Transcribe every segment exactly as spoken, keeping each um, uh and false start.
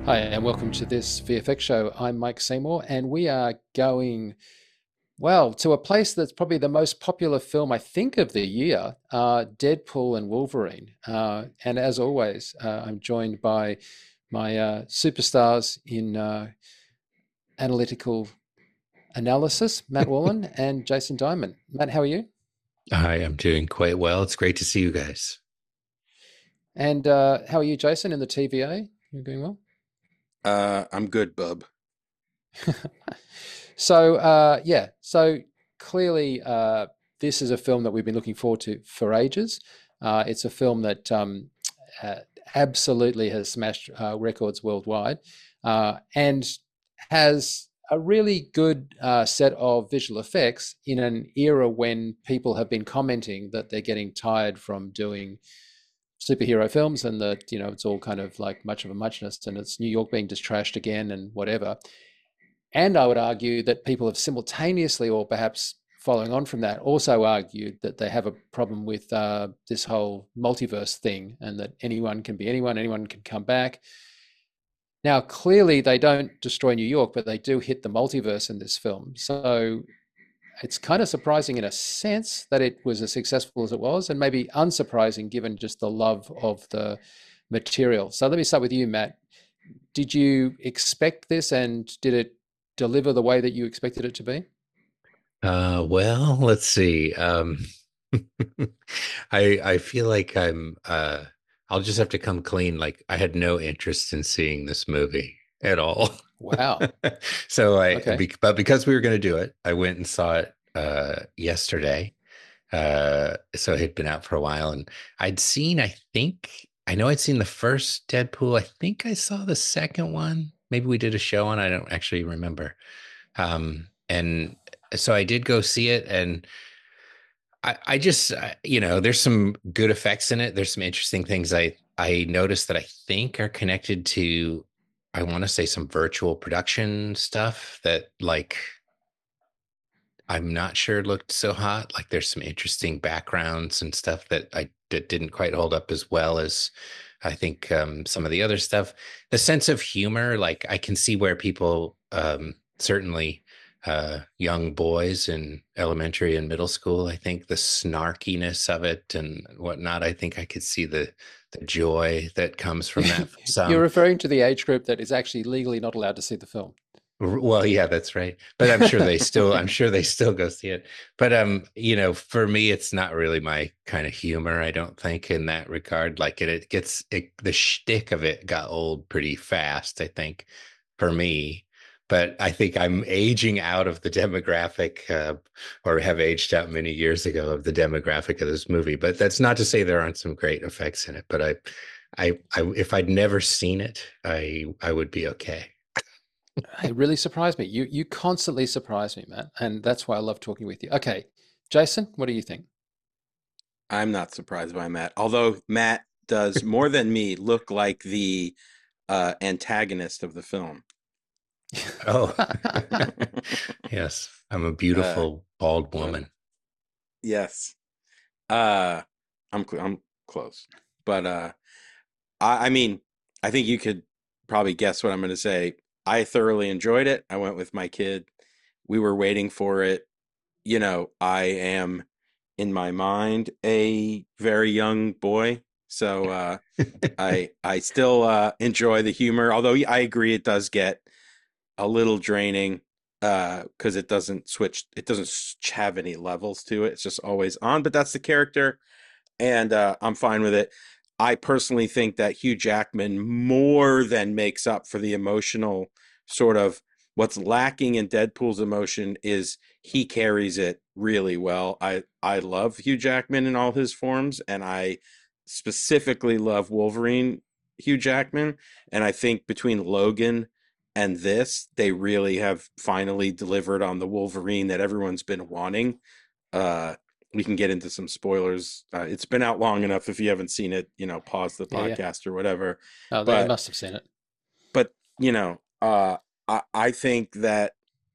Hi, and welcome to this V F X show. I'm Mike Seymour, and we are going, well, to a place that's probably the most popular film, I think, of the year, uh, Deadpool and Wolverine. Uh, and as always, uh, I'm joined by my uh, superstars in uh, analytical analysis, Matt Wallen and Jason Diamond. Matt, how are you? I am doing quite well. It's great to see you guys. And uh, how are you, Jason, in the T V A? You're doing well? Uh, I'm good, bub. So, uh, yeah, so clearly, uh, this is a film that we've been looking forward to for ages. Uh, it's a film that um, uh, absolutely has smashed uh, records worldwide uh, and has a really good uh, set of visual effects in an era when people have been commenting that they're getting tired from doing superhero films and that, you know, it's all kind of like much of a muchness and it's New York being just trashed again and whatever. And I would argue that people have simultaneously, or perhaps following on from that, also argued that they have a problem with uh, this whole multiverse thing and that anyone can be anyone, anyone can come back. Now, clearly, they don't destroy New York, but they do hit the multiverse in this film. So it's kind of surprising in a sense that it was as successful as it was, and maybe unsurprising given just the love of the material. So let me start with you, Matt. Did you expect this and did it deliver the way that you expected it to be? Uh, well, let's see. Um, I I feel like I'm uh I'll just have to come clean. Like I had no interest in seeing this movie at all. Wow. So I Okay. be, but because we were going to do it, I went and saw it uh yesterday. Uh, so it had been out for a while, and I'd seen, I think, I know I'd seen the first Deadpool. I think I saw the second one. Maybe we did a show on. I don't actually remember. Um, and so I did go see it, and I, I just, uh, you know, there's some good effects in it. There's some interesting things I I noticed that I think are connected to, I want to say some virtual production stuff that like I'm not sure it looked so hot. Like there's some interesting backgrounds and stuff that I that didn't quite hold up as well as I think um, some of the other stuff. The sense of humor, like I can see where people um, certainly uh, young boys in elementary and middle school, I think the snarkiness of it and whatnot. I think I could see the the joy that comes from that from You're some. referring to the age group that is actually legally not allowed to see the film. Well, yeah, that's right. But I'm sure they still, I'm sure they still go see it. But um, you know, for me, it's not really my kind of humor, I don't think, in that regard. Like it, it gets it, the shtick of it got old pretty fast, I think, for me. But I think I'm aging out of the demographic, uh, or have aged out many years ago of the demographic of this movie. But that's not to say there aren't some great effects in it. But I, I, I if I'd never seen it, I, I would be okay. It really surprised me. You you constantly surprise me, Matt, and that's why I love talking with you. Okay, Jason, what do you think? I'm not surprised by Matt, although Matt does more than me look like the uh, antagonist of the film. Oh, yes. I'm a uh, beautiful bald uh, woman. yes, uh, I'm cl- I'm close, but uh, I, I mean, I think you could probably guess what I'm going to say. I thoroughly enjoyed it. I went with my kid. We were waiting for it. You know, I am in my mind a very young boy, so uh, I I still uh, enjoy the humor. Although I agree, it does get a little draining uh, because it doesn't switch. It doesn't have any levels to it. It's just always on. But that's the character, and uh, I'm fine with it. I personally think that Hugh Jackman more than makes up for the emotional sort of what's lacking in Deadpool's emotion is he carries it really well. I I love Hugh Jackman in all his forms, and I specifically love Wolverine Hugh Jackman. And I think between Logan and this, they really have finally delivered on the Wolverine that everyone's been wanting. Uh, we can get into some spoilers. Uh, it's been out long enough. If you haven't seen it, you know, pause the Yeah, yeah. podcast or whatever. Oh, they But, must have seen it. but you know, uh, I, I think that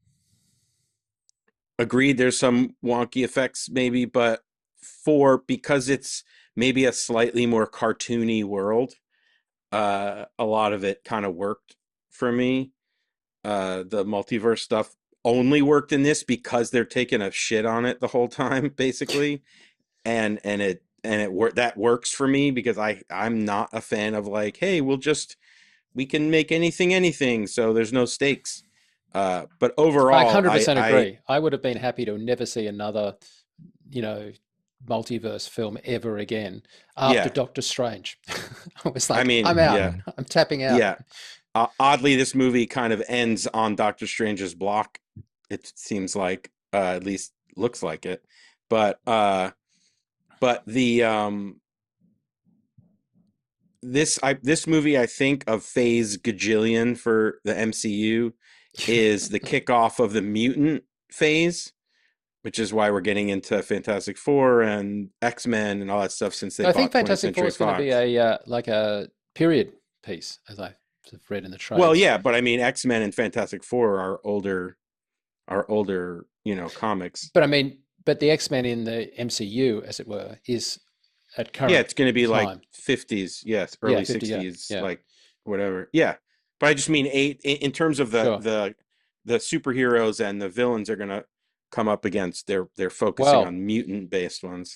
agreed. There's some wonky effects, maybe, but for because it's maybe a slightly more cartoony world, uh, a lot of it kind of worked for me. Uh, the multiverse stuff only worked in this because they're taking a shit on it the whole time, basically, and and it and it work that works for me because I I'm not a fan of like, hey, we'll just we can make anything anything, so there's no stakes. Uh, but I overall, I one hundred percent I agree. I would have been happy to never see another, you know, multiverse film ever again after yeah, Doctor Strange. I was I like, mean, I'm out. yeah, Mhm. I'm tapping out. yeah. Uh, oddly, this movie kind of ends on Doctor Strange's block. It seems like, uh, at least looks like it. But uh, but the um, this I this movie I think of phase gajillion for the M C U is the kickoff of the mutant phase, which is why we're getting into Fantastic Four and X-Men and all that stuff since they I think bought twentieth Fantastic Four Century is going to be Fox. a uh, like a period piece, as I've read in the Well, trades. yeah, but I mean X-Men and Fantastic Four are older are older, you know, comics. But I mean, but the X Men in the M C U, as it were, is at Yeah, current it's going to be like time. fifties, yes, Yeah, early fifty. Yeah, sixties, yeah, like whatever. Yeah. But I just mean eight in in terms of the sure. the the superheroes and the villains are going to come up against they're they're focusing Well, on mutant based ones.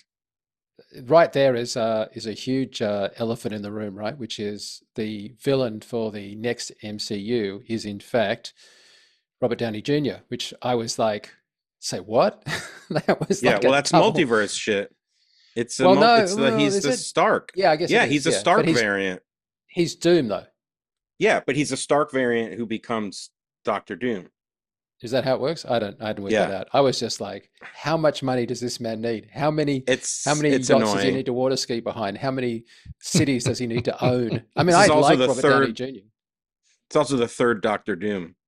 right there is uh, is a huge uh, elephant in the room, right? Which is the villain for the next M C U is in fact Robert Downey Junior, which I was like, say what? That was Yeah, like well a that's double. multiverse shit. It's a Well, mul- no, it's the well, he's is the it? Stark. Yeah, I guess it Yeah, is. he's a Yeah, but Stark he's variant. he's Doom though. Yeah, but he's a Stark variant who becomes Doctor Doom. Is that how it works? I don't I hadn't worked that Yeah. out. I was just like, how much money does this man need? How many how It's many it's yachts does he annoying. need to water ski behind? How many cities does he need to own? I mean, This I is also like the Robert Downey third Junior it's also the third Doctor Doom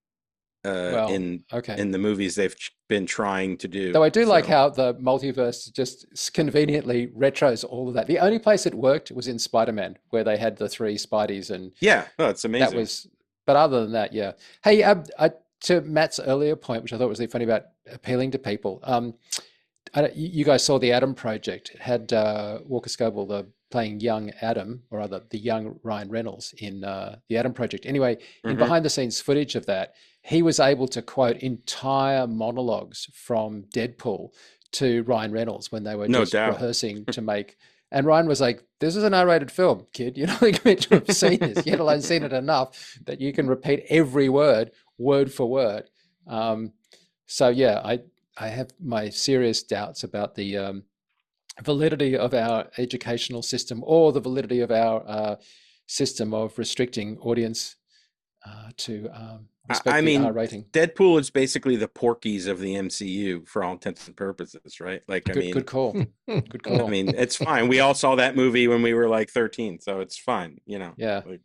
uh Well, in okay. in the movies they've ch- been trying to Though do. I do like So, how the multiverse just s- conveniently retros all of that. The only place it worked was in Spider-Man, where they had the three Spideys, and yeah, oh, it's that amazing. was. But other than that, yeah. Hey, um, I, to Matt's earlier point, which I thought was really funny about appealing to people. Um, I, don't- you you guys saw the Adam Project. It had uh, Walker Scobell the playing young Adam, or rather the young Ryan Reynolds in uh, the Adam Project. Anyway, in Hmm. behind the scenes footage of that, he was able to quote entire monologues from Deadpool to Ryan Reynolds when they were No just doubt. rehearsing to make. And Ryan was like, "This is an R-rated film, kid. You're not even meant to have seen this, yet alone seen it enough that you can repeat every word, word for word." Um, so yeah, I I have my serious doubts about the um, validity of our educational system or the validity of our uh, system of restricting audience uh, to um, I, respect I the R mean, rating. Deadpool is basically the Porkies of the M C U for all intents and purposes, right? Like, I Good, mean, good call. Good I call. mean, it's fine. We all saw that movie when we were like thirteen, so it's fine, you know. Yeah, Like,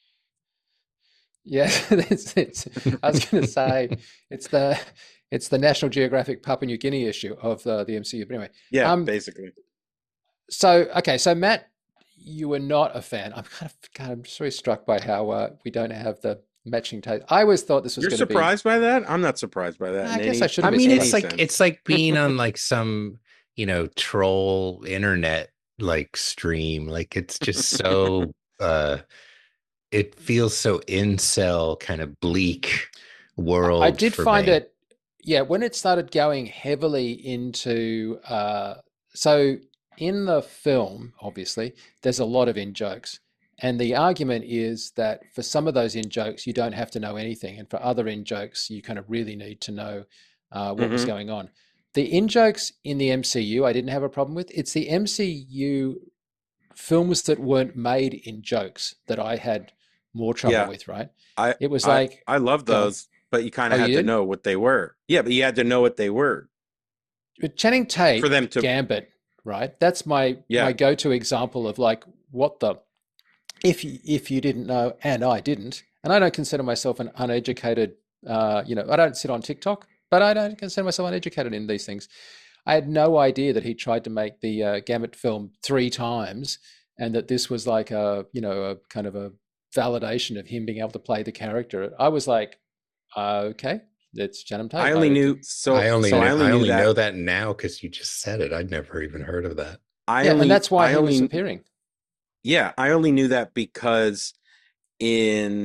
yeah. it's, it's, I was going to say it's the it's the National Geographic Papua New Guinea issue of the the M C U. But anyway, yeah, um, basically. so okay, so Matt, you were not a fan. I'm kind of kind of just really struck by how uh, we don't have the matching taste. I always thought this was You're going to be. surprised by that? I'm not surprised by that I in guess I any shouldn't I be mean, in it's any surprised. like sense. it's like being on like some, you know, troll internet like stream. Like it's just so uh it feels so incel kind of bleak I I world did for find me. it, yeah, when it started going heavily into, uh, so in the film, obviously, there's a lot of in jokes. And the argument is that for some of those in jokes, you don't have to know anything. And for other in jokes, you kind of really need to know uh, what was Hmm. going on. The in jokes in the M C U, I didn't have a problem with. It's the M C U films that weren't made in jokes that I had more trouble Yeah, with, right? I It was I like, I love go on. those, but you kind Oh, of you had to did? know what they were. Yeah, but you had to know what they were With Channing for Tate, them to. Gambit, right? That's my my Yeah, go-to example of like what the if you, if you didn't know, and I didn't, and I don't consider myself an uneducated. Uh, you know, I don't sit on TikTok, but I don't consider myself uneducated in these things. I had no idea that he tried to make the uh, Gambit film three times, and that this was like a you know a kind of a validation of him being able to play the character. I was like, uh, okay, it's Channing I Tate. only I, knew I so only so know I only I knew only know that that now because you just said it. I'd never even heard of that. I yeah, and only that's why I he was only appearing. yeah, I only knew that because in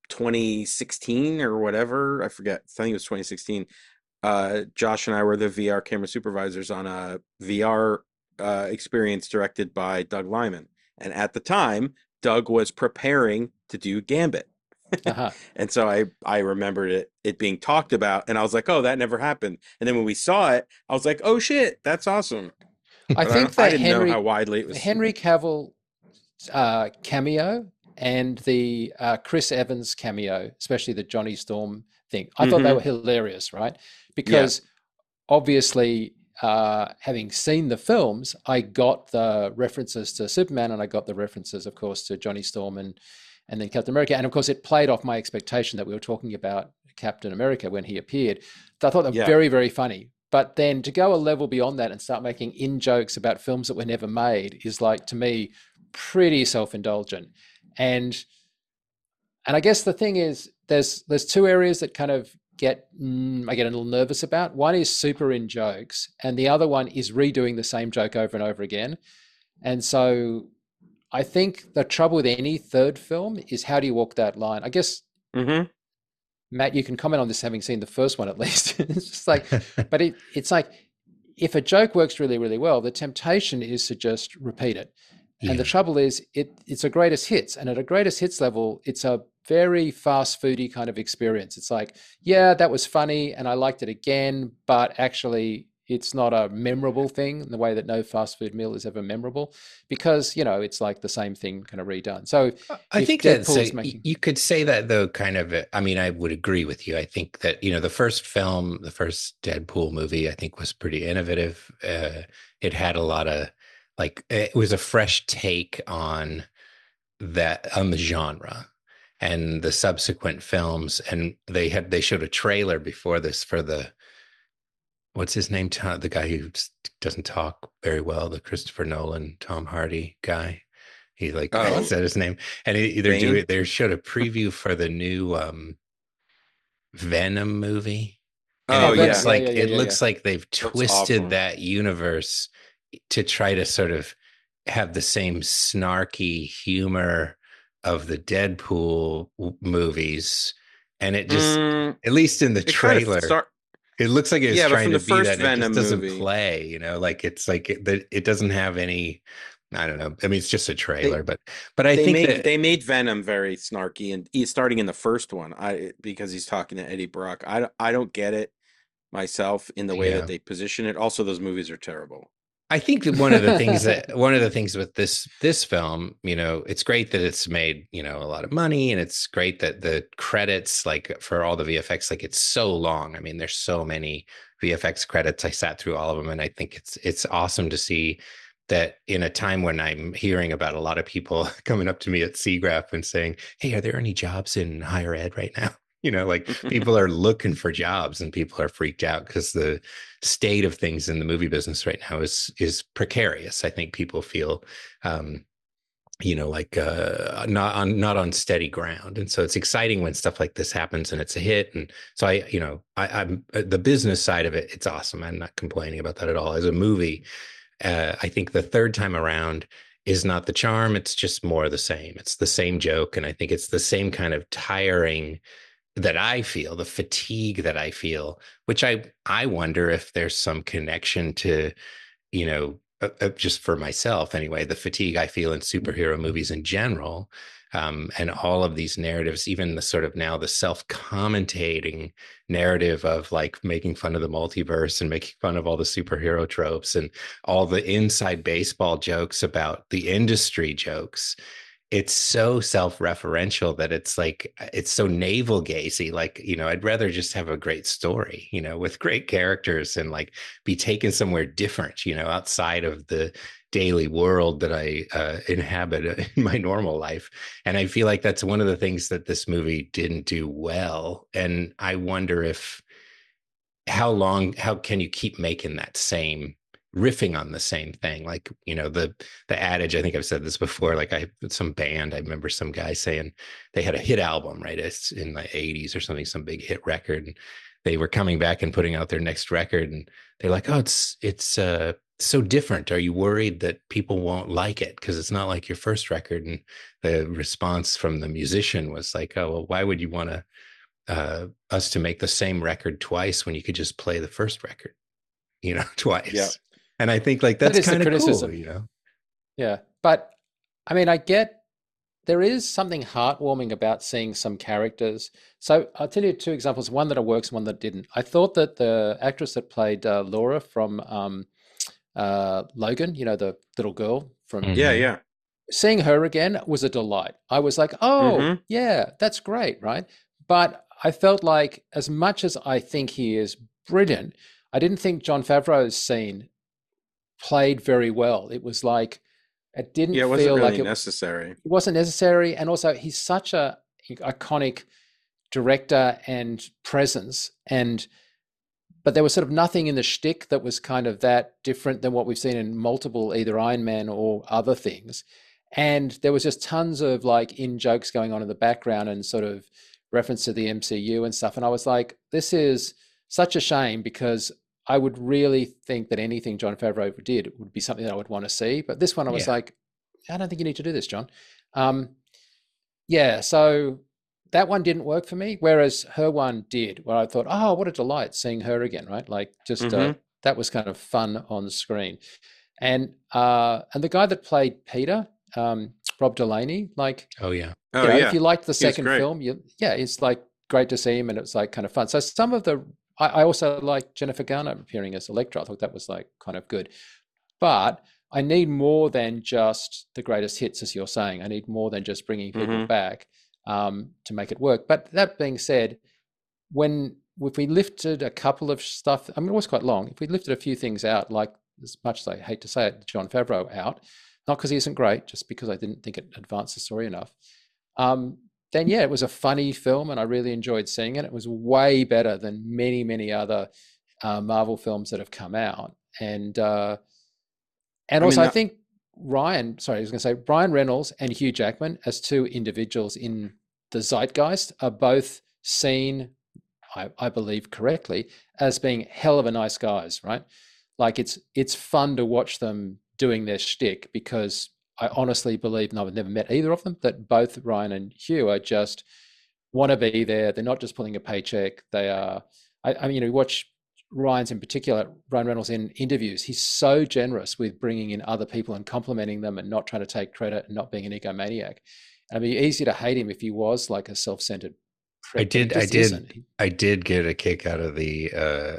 twenty sixteen or whatever. I forget. I think it was twenty sixteen. Uh, Josh and I were the V R camera supervisors on a V R uh, experience directed by Doug Lyman. And at the time, Doug was preparing to do Gambit. Uh-huh. And so I I remembered it it being talked about, and I was like, oh, that never happened. And then when we saw it, I was like, oh shit, that's awesome. I But I, think don't- I that didn't Henry know how widely it was. Henry Cavill uh, cameo and the uh, Chris Evans cameo, especially the Johnny Storm thing, I thought they Mhm. were hilarious, right? Because obviously, uh, having seen the films, I got the references to Superman, and I got the references, of course, to Johnny Storm and and then Captain America, and of course, it played off my expectation that we were talking about Captain America when he appeared. So I thought they were Yeah. very, very funny. But then to go a level beyond that and start making in jokes about films that were never made is, like, to me, pretty self-indulgent. And and I guess the thing is, there's there's two areas that kind of get mm, I get a little nervous about. One is super in jokes, and the other one is redoing the same joke over and over again. And so I think the trouble with any third film is, how do you walk that line? I guess, Mhm. Matt, you can comment on this having seen the first one at least. It's just like, but it, it's like, if a joke works really, really well, the temptation is to just repeat it. And the Yeah. trouble is, it it's a greatest hits. And at a greatest hits level, it's a very fast foody kind of experience. It's like, yeah, that was funny and I liked it again, but actually it's not a memorable thing in the way that no fast food meal is ever memorable, because, you know, it's like the same thing kind of redone. So I if think that's Deadpool's a, making, you could say that though, kind of. I mean, I would agree with you. I think that, you know, the first film, the first Deadpool movie, I think was pretty innovative. Uh, it had a lot of, like, it was a fresh take on that, on the genre, and the subsequent films. And they had they showed a trailer before this for the, what's his name, Tom, the guy who s- doesn't talk very well, the Christopher Nolan, Tom Hardy guy. He like Oh. said his name, and he, they're Bane? doing. They showed a preview for the new um, Venom movie, and Oh, it Venom, looks yeah, like yeah, yeah, it yeah, looks like they've twisted awful. that universe to try to sort of have the same snarky humor of the Deadpool w- movies, and it just, Mm, at least in the it kind of trailer, start. it looks like it's Yeah, but trying from to the be first that, and it just Venom doesn't movie, play, you know, like it's like it, that it doesn't have any, I don't know. I mean, it's just a they trailer, but but I they think make that, they made Venom very snarky, and he's starting in the first one. I because he's talking to Eddie Brock. I don't- I don't get it myself in the way that yeah, they position it. Also, those movies are terrible. I think that one of the things that one of the things with this this film, you know, it's great that it's made, you know, a lot of money, and it's great that the credits, like for all the V F X, like it's so long. I mean, there's so many V F X credits. I sat through all of them, and I think it's it's awesome to see that in a time when I'm hearing about a lot of people coming up to me at C graph and saying, "Hey, are there any jobs in higher ed right now?" You know, like people are looking for jobs, and people are freaked out because the state of things in the movie business right now is is precarious. I think people feel, um, you know, like uh, not on not on steady ground, and so it's exciting when stuff like this happens and it's a hit. And so I, you know, I, I'm uh, the business side of it. It's awesome. I'm not complaining about that at all. As a movie, uh, I think the third time around is not the charm. It's just more of the same. It's the same joke, and I think it's the same kind of tiring that I feel, the fatigue that I feel, which I I wonder if there's some connection to, you know, uh, uh, just for myself anyway, the fatigue I feel in superhero movies in general, um, and all of these narratives, even the sort of now the self-commentating narrative of like making fun of the multiverse and making fun of all the superhero tropes and all the inside baseball jokes about the industry jokes. It's so self-referential that it's like it's so navel gazy. Like, you know, I'd rather just have a great story, you know, with great characters, and like be taken somewhere different, you know, outside of the daily world that I uh, inhabit in my normal life. And I feel like that's one of the things that this movie didn't do well. And I wonder if, how long, how can you keep making that same, riffing on the same thing? Like, you know, the the adage, I think I've said this before, like I some band, I remember some guy saying they had a hit album, right? It's in the eighties or something, some big hit record. And they were coming back and putting out their next record, and they're like, oh, it's it's uh so different? Are you worried that people won't like it because it's not like your first record? And the response from the musician was like, "Oh, well, why would you want to uh, us to make the same record twice when you could just play the first record, you know, twice?" Yeah. And I think like That that's is the kind of cool, criticism. you know. Yeah. But I mean, I get there is something heartwarming about seeing some characters. So I'll tell you two examples, one that works, one that didn't. I thought that the actress that played uh, Laura from um, uh, Logan, you know, the little girl from Yeah, Mhm. yeah. seeing her again was a delight. I was like, oh, Mhm. yeah, that's great, right? But I felt like, as much as I think he is brilliant, I didn't think Jon Favreau's scene played very well. It was like, it didn't Yeah, it wasn't feel really like it, necessary. it wasn't necessary. And also, he's such a iconic director and presence. And but there was sort of nothing in the shtick that was kind of that different than what we've seen in multiple either Iron Man or other things. And there was just tons of like in jokes going on in the background and sort of reference to the M C U and stuff. And I was like, this is such a shame, because I would really think that anything Jon Favreau did would be something that I would want to see. But this one, I was Yeah. like, I don't think you need to do this, John. Um, yeah, so that one didn't work for me, whereas her one did, where I thought, oh, what a delight seeing her again, right? Like just uh, Mhm. that was kind of fun on screen. And uh, and the guy that played Peter, um, Rob Delaney, like, Oh yeah. Oh you know, yeah. if you liked the He was second great. film, you yeah, it's like great to see him, and it's like kind of fun. So some of the I, I also like Jennifer Garner appearing as Elektra. I thought that was like kind of good, but I need more than just the greatest hits, as you're saying. I need more than just bringing people Mhm. back um, to make it work. But that being said, when if we lifted a couple of stuff, I mean, it was quite long. If we lifted a few things out, like, as much as I hate to say it, Jon Favreau out, not because he isn't great, just because I didn't think it advanced the story enough. Um, then yeah, it was a funny film, and I really enjoyed seeing it. It was way better than many, many other uh, Marvel films that have come out, and uh, and I mean, also I that, think Ryan, sorry, I was going to say Ryan Reynolds and Hugh Jackman as two individuals in the zeitgeist are both seen, I, I believe correctly, as being hell of a nice guys, right? Like it's it's fun to watch them doing their shtick, because I honestly believe, and I've never met either of them, that both Ryan and Hugh are just want to be there. They're not just pulling a paycheck. They are. I, I mean, you know, you watch Ryan's in particular, Ryan Reynolds in interviews. He's so generous with bringing in other people and complimenting them, and not trying to take credit and not being an egomaniac. And it'd be easy to hate him if he was like a self-centered I prick, but he did I just did isn't. He- I did get a kick out of the uh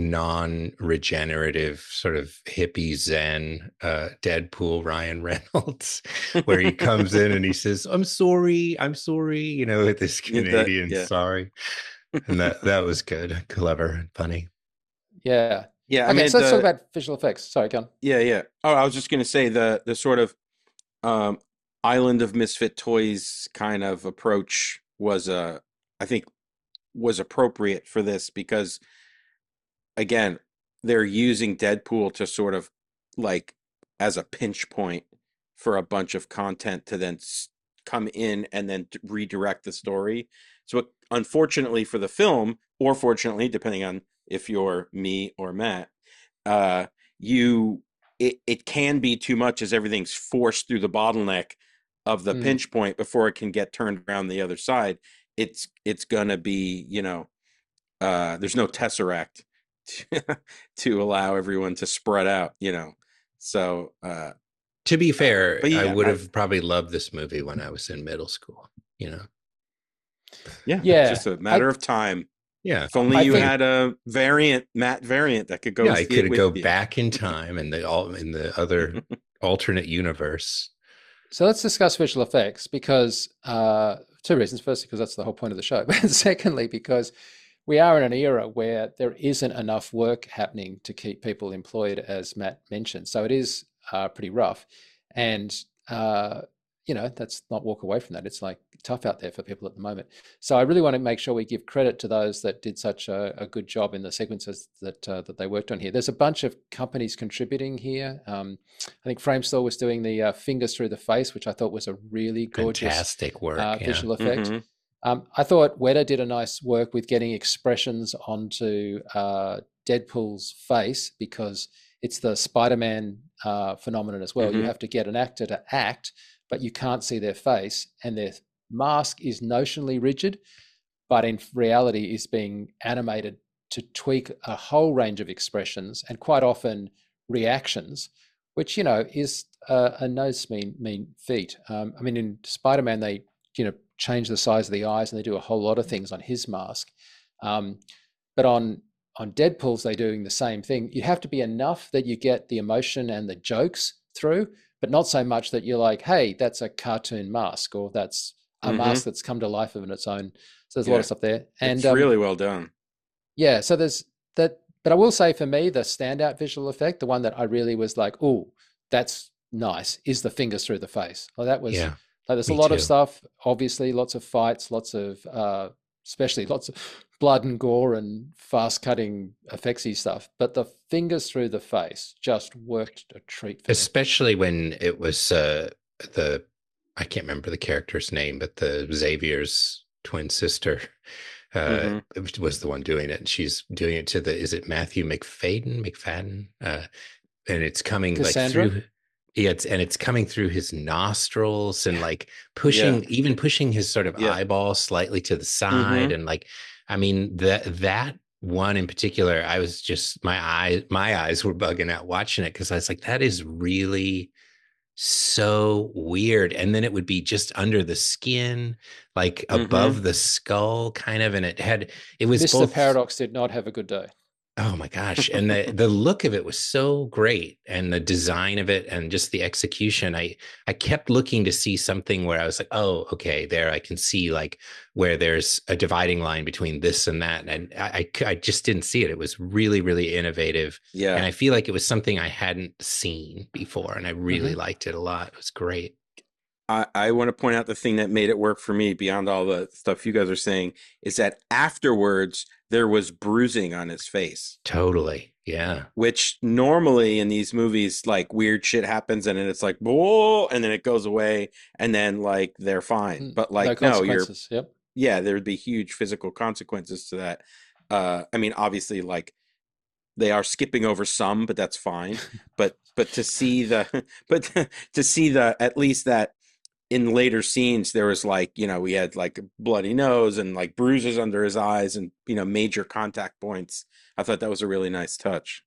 non-regenerative sort of hippie zen uh Deadpool Ryan Reynolds, where he comes in and he says, I'm sorry, I'm sorry, you know, with this Yeah, that- Canadian yeah. sorry. And that that was good, clever, and funny. yeah. yeah. I Okay, mean, so let's talk the, about visual effects. Sorry, go on. yeah, yeah. Oh, I was just gonna say the the sort of um, Island of Misfit Toys kind of approach was uh, I think was appropriate for this, because again, they're using Deadpool to sort of like as a pinch point for a bunch of content to then s- come in and then t- redirect the story. So, unfortunately for the film, or fortunately, depending on if you're me or Matt, uh, you it, it can be too much as everything's forced through the bottleneck of the Mm. pinch point before it can get turned around the other side. It's it's gonna be, you know, uh, there's no tesseract to, to allow everyone to spread out, you know. So, uh, To be fair, but I yeah, would I- have probably loved this movie when I was in middle school, you know. yeah, it's Yeah, just a matter I- of time. Yeah. If only I you think- had a variant, Matt variant that could go Yeah, with I it could with go you. back in time and the all in the other alternate universe. So let's discuss visual effects, because uh, two reasons. Firstly, because that's the whole point of the show. But secondly, because we are in an era where there isn't enough work happening to keep people employed, as Matt mentioned. So it is uh, pretty rough. And, uh, you know, that's not walk away from that. It's like tough out there for people at the moment. So I really want to make sure we give credit to those that did such a, a good job in the sequences that uh, that they worked on here. There's a bunch of companies contributing here. Um, I think Framestore was doing the uh, fingers through the face, which I thought was a really gorgeous Fantastic work. uh, yeah. visual effect. Mhm. Um, I thought Weta did a nice work with getting expressions onto uh, Deadpool's face because it's the Spider-Man uh, phenomenon as well. Mhm. You have to get an actor to act, but you can't see their face, and their mask is notionally rigid, but in reality is being animated to tweak a whole range of expressions and quite often reactions, which, you know, is a, a nose mean mean feat. Um, I mean, in Spider-Man, they, you know, change the size of the eyes and they do a whole lot of things on his mask. Um, but on on Deadpool's, they're doing the same thing. You have to be enough that you get the emotion and the jokes through, but not so much that you're like, hey, that's a cartoon mask, or that's a Mhm. mask that's come to life of its own. So there's a lot Yeah. of stuff there. And It's um, really well done. yeah, so there's that. But I will say for me, the standout visual effect, the one that I really was like, oh, that's nice, is the fingers through the face. Well, that was, Yeah, like, there's a me lot of too. stuff, obviously, lots of fights, lots of, uh, especially lots of blood and gore and fast cutting effectsy stuff. But the fingers through the face just worked a treat for me. Especially when it was uh, the, I can't remember the character's name, but the Xavier's twin sister uh, Mhm. was the one doing it. And she's doing it to the, is it Matthew McFadden, McFadden? Uh, and it's coming like Cassandra? through, yeah, it's, and it's coming through his nostrils and like Yeah. pushing, even pushing his sort of Yeah. eyeball slightly to the side. Mhm. And like, I mean, that, that one in particular, I was just, my eyes, my eyes were bugging out watching it because I was like, that is really so weird. And then it would be just under the skin, like Mhm. above the skull, kind of. And it had, it was Mister both, Paradox did not have a good day. oh my gosh. And the the look of it was so great. And the design of it and just the execution. I I kept looking to see something where I was like, oh, okay, there I can see like where there's a dividing line between this and that. And I, I, I just didn't see it. It was really, really innovative. And Yeah. I feel like it was something I hadn't seen before. And I really Mhm. liked it a lot. It was great. I, I want to point out the thing that made it work for me beyond all the stuff you guys are saying is that afterwards there was bruising on his face, Totally. Yeah. which normally in these movies, like weird shit happens and then it's like, whoa, and then it goes away and then like they're fine. Mm, But No like, no, you're, consequences. Yep. yeah, there'd be huge physical consequences to that. Uh, I mean, obviously, like they are skipping over some, but that's fine. But but to see the but to see the at least that in later scenes there was like, you know, we had like a bloody nose and like bruises under his eyes and, you know, major contact points. I thought that was a really nice touch.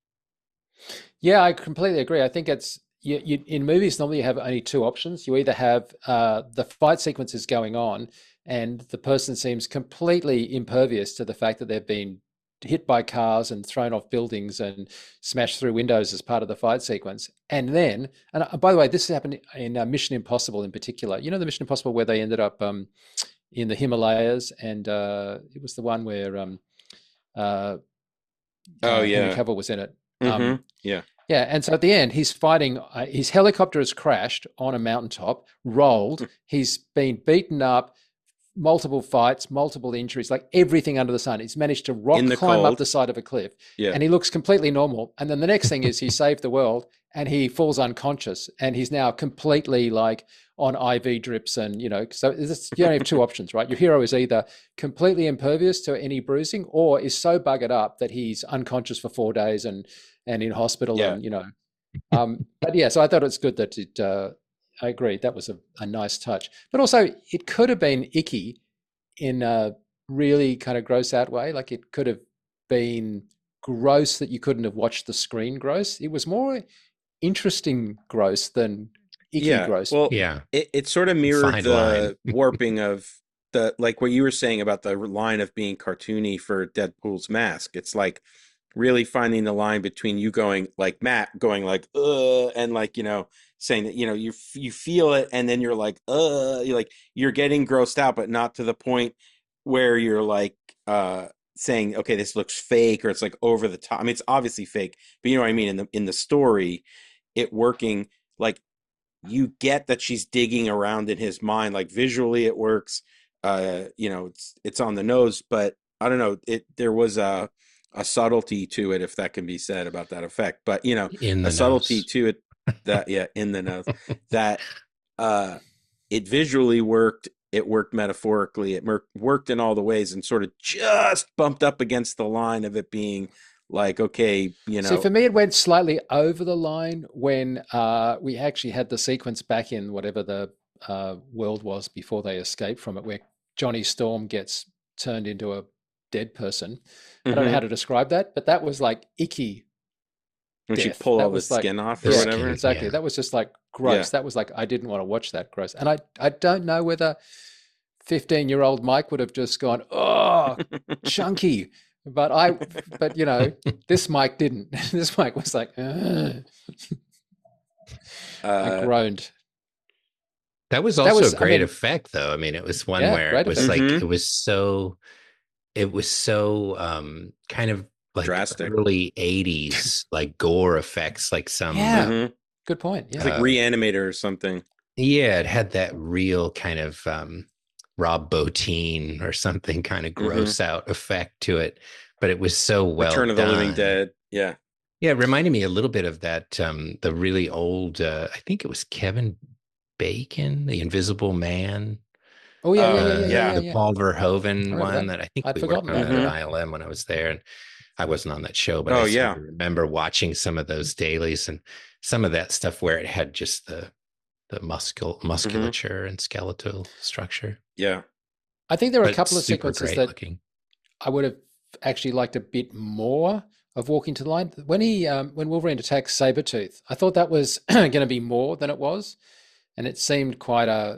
Yeah, I completely agree. I think it's you, you in movies normally you have only two options. You either have uh, the fight sequences going on, and the person seems completely impervious to the fact that they've been hit by cars and thrown off buildings and smashed through windows as part of the fight sequence. And then, and uh, by the way, this happened in uh, Mission Impossible in particular. You know, the Mission Impossible where they ended up um, in the Himalayas, and uh, it was the one where um, uh, Oh uh, Henry yeah. Cavill was in it. Mm-hmm. Um, Yeah. yeah, and so at the end, he's fighting. Uh, his helicopter has crashed on a mountaintop, rolled. He's been beaten up, multiple fights, multiple injuries, like everything under the sun. He's managed to rock In the climb up cold. the side of a cliff, Yeah. and he looks completely normal. And then the next thing is he saved the world, and he falls unconscious, and he's now completely like on I V drips, and you know. So it's, you only have two options, right? Your hero is either completely impervious to any bruising, or is so buggered up that he's unconscious for four days and and in hospital, Yeah. and you know. Um, but yeah, so I thought it's good that it. Uh, I agree that was a, a nice touch, but also it could have been icky in a really kind of gross out way. Like it could have been gross that you couldn't have watched the screen gross. It was more interesting gross than icky Yeah. gross. Well, Yeah. it, it sort of mirrored Fine the line. warping of the, like what you were saying about the line of being cartoony for Deadpool's mask. It's like really finding the line between you going like Matt going like uh and like, you know, saying that, you know, you you feel it and then you're like uh you're like you're getting grossed out, but not to the point where you're like uh saying, okay, this looks fake or it's like over the top. I mean, it's obviously fake, but you know what I mean, in the in the story, it working, like you get that she's digging around in his mind, like visually it works. Uh, you know, it's it's on the nose, but I don't know, it there was a a subtlety to it, if that can be said about that effect. But you know, In a the subtlety nose. to it that yeah, in the nose that uh it visually worked, it worked metaphorically, it mer- worked in all the ways and sort of just bumped up against the line of it being like, okay, you know. See, for me, it went slightly over the line when uh, we actually had the sequence back in whatever the uh, world was before they escaped from it, where Johnny Storm gets turned into a dead person. I don't know Mhm. how to describe that, but that was like icky. When she death. pulled That all the was like- skin off or The Yeah, whatever. skin. exactly. Yeah. That was just like gross. Yeah. That was like I didn't want to watch that gross, and I I don't know whether fifteen year old Mike would have just gone, oh, chunky. But I, but you know, this Mike didn't. This Mike was like, "Ugh." I Uh, groaned. That was That also was- a I great mean- effect, though. I mean, it was one Yeah, where great it was effect. like Mhm. it was so, it was so um kind of like Drastic. early eighties, like gore effects, like some Yeah. mhm. Good point. It's Yeah. like Uh, Reanimator or something. yeah, it had that real kind of um Rob Bottin or something kind of Mhm. gross out effect to it, but it was so well Return of the done. Living Dead. Yeah. Yeah, it reminded me a little bit of that um the really old uh I think it was Kevin Bacon, The Invisible Man. Oh yeah, yeah, Uh, yeah, yeah, uh, yeah, yeah, the yeah. Paul I Verhoeven remember one that. that I think I'd we worked forgotten on that. that Mhm. at I L M when I was there, and I wasn't on that show, but Oh, I seem yeah. to remember watching some of those dailies and some of that stuff where it had just the the muscle Mm-hmm. musculature and skeletal structure. Yeah. I think there are a But couple of super sequences great that looking. I would have actually liked a bit more of Walking to the Line. When he, um, when Wolverine attacks Sabretooth, I thought that was going to be more than it was, and it seemed quite a,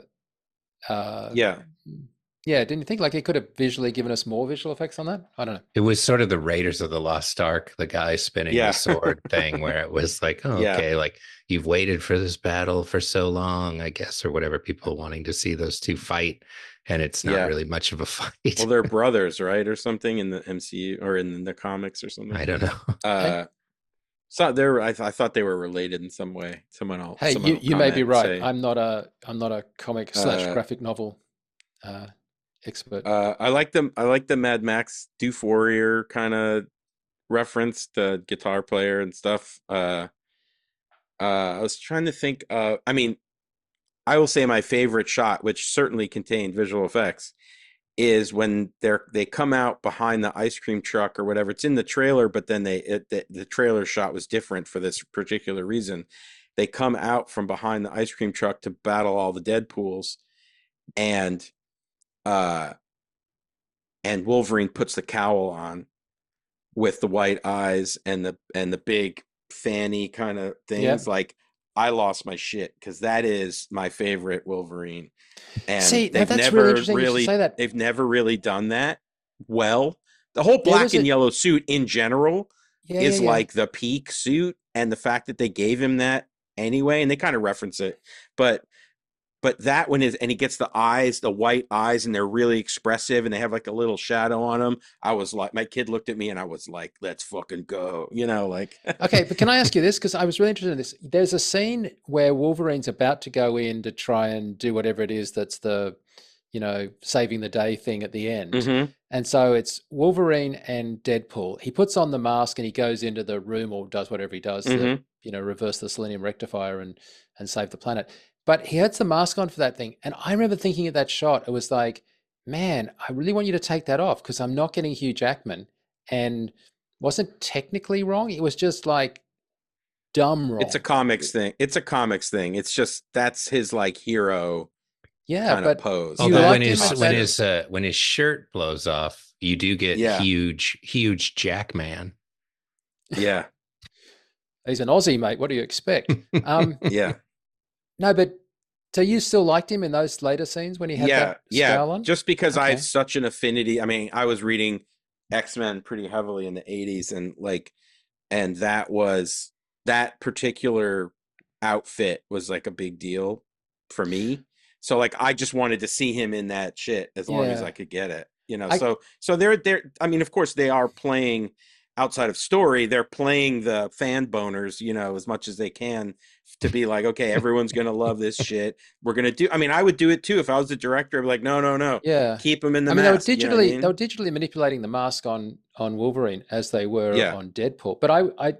uh, Yeah. yeah. Didn't you think like it could have visually given us more visual effects on that? I don't know. It was sort of the Raiders of the Lost Ark, the guy spinning Yeah. the sword thing, where it was like, oh, Yeah. okay, like you've waited for this battle for so long, I guess, or whatever, people wanting to see those two fight, and it's not Yeah. really much of a fight. Well, they're brothers, right, or something in the M C U or in the comics or something. I don't know. Uh, so they're. I, th- I thought they were related in some way. Someone else. Hey, someone you, will you may be comment and right. say, I'm not a I'm not a comic slash Uh, graphic novel uh, expert. Uh, I like the I like the Mad Max Doof Warrior kind of reference, the guitar player and stuff. Uh, uh, I was trying to think. Uh, I mean, I will say my favorite shot, which certainly contained visual effects, is when they're they come out behind the ice cream truck or whatever. It's in the trailer, but then they it, the, the trailer shot was different for this particular reason. They come out from behind the ice cream truck to battle all the Deadpools, and uh, and Wolverine puts the cowl on with the white eyes and the and the big fanny kind of things. Yep. Like, I lost my shit because that is my favorite Wolverine. And See, now they've that's never really interesting you should really say that. they've never really done that well. The whole There black was and a- yellow suit in general Yeah, is yeah, yeah. like the peak suit, and the fact that they gave him that anyway, and they kind of reference it, but but that one is, and he gets the eyes, the white eyes, and they're really expressive, and they have like a little shadow on them. I was like, my kid looked at me, and I was like, "Let's fucking go," you know, like. Okay, but can I ask you this? Because I was really interested in this. There's a scene where Wolverine's about to go in to try and do whatever it is that's the, you know, saving the day thing at the end. Mhm. And so it's Wolverine and Deadpool. He puts on the mask and he goes into the room or does whatever he does to, Mhm. you know, reverse the selenium rectifier and and save the planet. But he has the mask on for that thing. And I remember thinking at that shot, it was like, man, I really want you to take that off because I'm not getting Hugh Jackman. And wasn't technically wrong. It was just like dumb wrong. It's a comics thing. It's a comics thing. It's just that's his like hero yeah, kind of but pose. You Although liked when him his as when better. his uh, when his shirt blows off, you do get Yeah. huge, huge Jackman. Yeah, he's an Aussie, mate. What do you expect? Um, yeah, no, but so you still liked him in those later scenes when he had yeah, that yeah. scowl on? Just because I Okay. have such an affinity. I mean, I was reading X-Men pretty heavily in the eighties, and like, and that was that particular outfit was like a big deal for me. So like, I just wanted to see him in that shit as long as Yeah. I could get it. You know, I- so so they're they're. I mean, of course, they are playing outside of story. They're playing the fan boners, you know, as much as they can to be like, okay, everyone's gonna love this shit. We're gonna do. I mean, I would do it too if I was the director. I'd be like, no, no, no, Yeah. keep him in the I mean, they were mask. you know digitally what I mean? they were digitally manipulating the mask on on Wolverine as they were Yeah. on Deadpool. But I I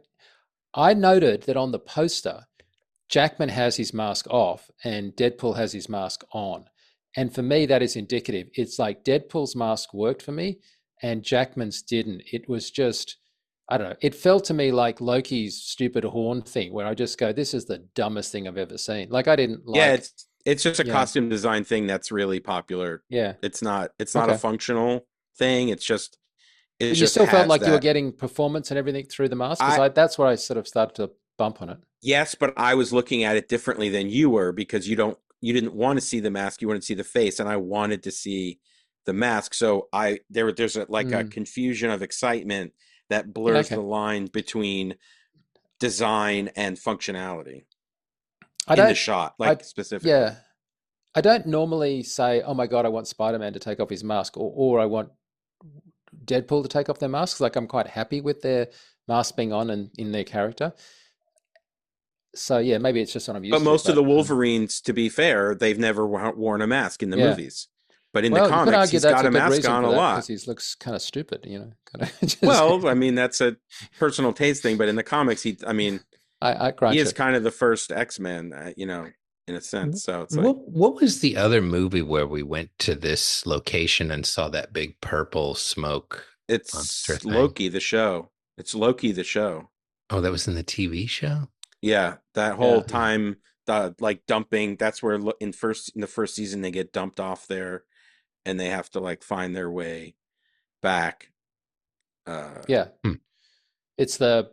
I noted that on the poster, Jackman has his mask off and Deadpool has his mask on. And for me, that is indicative. It's like Deadpool's mask worked for me and Jackman's didn't. It was just I don't know. It felt to me like Loki's stupid horn thing, where I just go, "This is the dumbest thing I've ever seen." Like I didn't Yeah, like, it's it's just a you know, costume design thing that's really popular. yeah, It's not it's not a okay. functional thing. It's just it But you just still felt has like you were that. getting performance and everything through the mask, because I I that's where I sort of started to bump on it. Yes, but I was looking at it differently than you were because you don't you didn't want to see the mask, you wanted to see the face, and I wanted to see the mask. So I there there's a like a Mm. confusion of excitement that Yeah, blurs okay. the line between design and functionality I in the don't, shot, I like specifically. yeah, I don't normally say, "Oh my God, I want Spider-Man to take off his mask," or or I want Deadpool to take off their masks. Like I'm quite happy with their mask being on and in their character. So yeah, maybe it's just what I'm But used to. most of the But um, Wolverines, to be fair, they've never wo- worn a mask in the yeah. movies. But in the Well, you could comics, argue he's that's got a a good mask reason on for a that because lot. he looks kind of stupid, you know. Kind of just, Well, I mean, that's a personal taste thing, but in the comics, he, I mean, I, I he grant is you. kind of the first X-Men, uh, you know, in a sense. So it's like, What what was the other movie where we went to this location and saw that big purple smoke monster it's thing? Loki, the show. It's Loki, the show. Oh, that was in the T V show? Yeah, that whole Yeah. Hmm. time, the like dumping, that's where lo- in first in the first season they get dumped off there and they have to like find their way back. Uh, Yeah. Hmm. It's the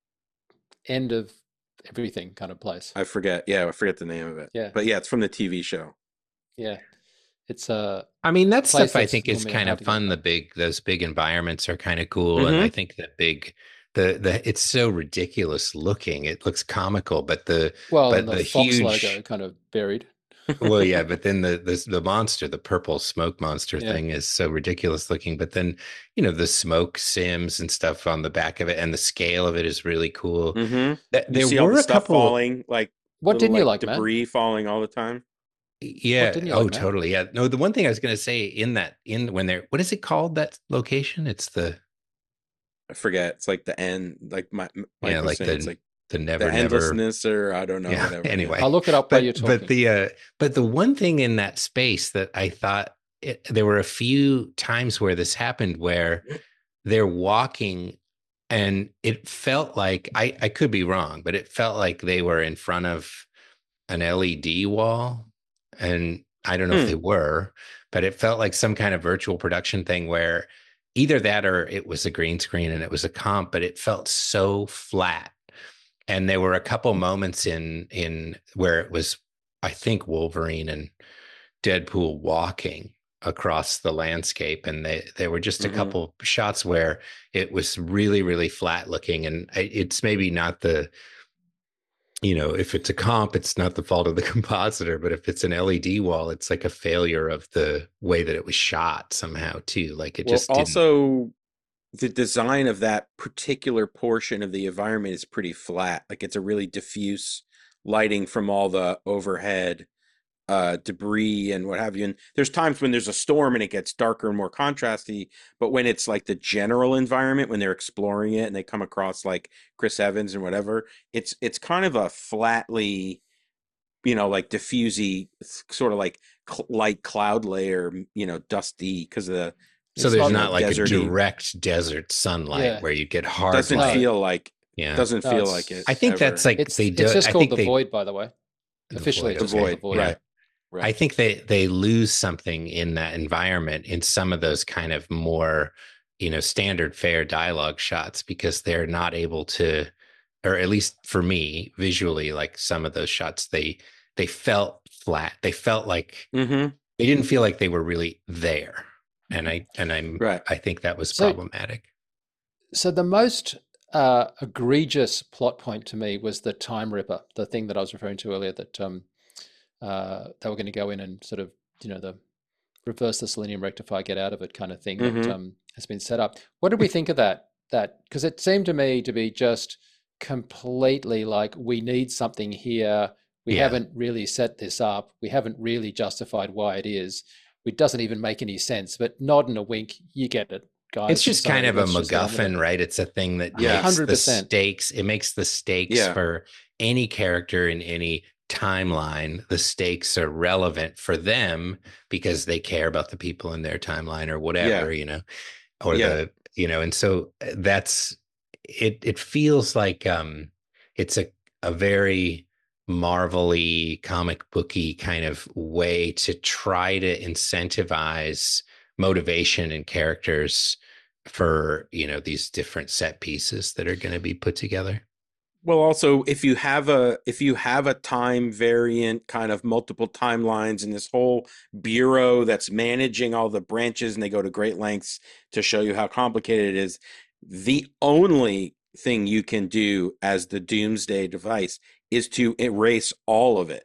end of everything kind of place. I forget. Yeah, I forget the name of it. Yeah. But yeah, it's from the T V show. Yeah. It's a I mean, that place stuff I that's think is normally kind hard of to get fun. to. The big, those big environments are kind of cool. And I Mm-hmm. think that big, the, the, it's so ridiculous looking. It looks comical, but the, Well, and but the the Fox logo huge, kind of buried. well, yeah, but then the, the, the monster, the purple smoke monster Yeah. thing is so ridiculous looking. But then, you know, the smoke sims and stuff on the back of it and the scale of it is really cool. Mm-hmm. Th- You There see all the were a stuff couple, falling, like What little didn't you like like, Matt? debris falling all the time. What yeah. didn't you Oh, like, Matt? totally. Yeah. No, the one thing I was going to say in that, in when they're, what is it called? That location? It's the, I forget. It's like the end, like my yeah, Mike was like saying, it's the like the the never never endlessness, or I don't know, yeah. whatever. Yeah. Anyway, I'll look it up while you're but but talking. the uh but the one thing in that space that I thought it, there were a few times where this happened where they're walking and it felt like I I could be wrong, but it felt like they were in front of an L E D wall, and I don't know if Hmm. they were, but it felt like some kind of virtual production thing where either that or it was a green screen and it was a comp, but it felt so flat. And there were a couple moments in in where it was, I think, Wolverine and Deadpool walking across the landscape, and they there were just a Mm-hmm. couple shots where it was really really flat looking, and it's maybe not the, you know, if it's a comp, it's not the fault of the compositor, but if it's an L E D wall, it's like a failure of the way that it was shot somehow too. Like it Well, just didn't. also the design of that particular portion of the environment is pretty flat. Like it's a really diffuse lighting from all the overhead uh, debris and what have you. And there's times when there's a storm and it gets darker and more contrasty. But when it's like the general environment, when they're exploring it and they come across like Chris Evans and whatever, it's it's kind of a flatly, you know, like diffusey, sort of like cl- light cloud layer, you know, dusty because of the, So It's there's you not. know, not like a deserty. direct desert sunlight Yeah. where you get hard Doesn't light. No. feel like Yeah. doesn't No. feel like it It's I think that's ever. like it's they do. it's just I called think the they Void, by the way. the Officially, void. it's The just called Okay. the void, Void. Yeah. right? I Right. think they they lose something in that environment in some of those kind of more, you know, standard fare dialogue shots because they're not able to, or at least for me, visually, like some of those shots, they they felt flat. They felt like Mm-hmm. they didn't feel like they were really there. And I and I'm Right. I think that was So problematic. so the most uh, egregious plot point to me was the Time Ripper, the thing that I was referring to earlier, that um, uh, they were going to go in and sort of, you know, the reverse the selenium rectify, get out of it kind of thing that Mm-hmm. um, has been set up. What did we think of that? That because it seemed to me to be just completely like we need something here. We Yeah. haven't really set this up. We haven't really justified why it is. It doesn't even make any sense. But nod and a wink, you get it, guys. It's just kind So of a let's just get on with it. MacGuffin, right? It's a thing that Yeah. makes the one hundred percent. stakes. It makes the stakes Yeah. for any character in any timeline. The stakes are relevant for them because they care about the people in their timeline or whatever, Yeah. you know, or Yeah. the, you know, and so uh, that's it it feels like um it's a a very Marvel-y, comic booky kind of way to try to incentivize motivation in characters for, you know, these different set pieces that are going to be put together. Well, also, if you have a if you have a time variant, kind of multiple timelines, and this whole bureau that's managing all the branches, and they go to great lengths to show you how complicated it is, the only thing you can do as the Doomsday device is to erase all of it.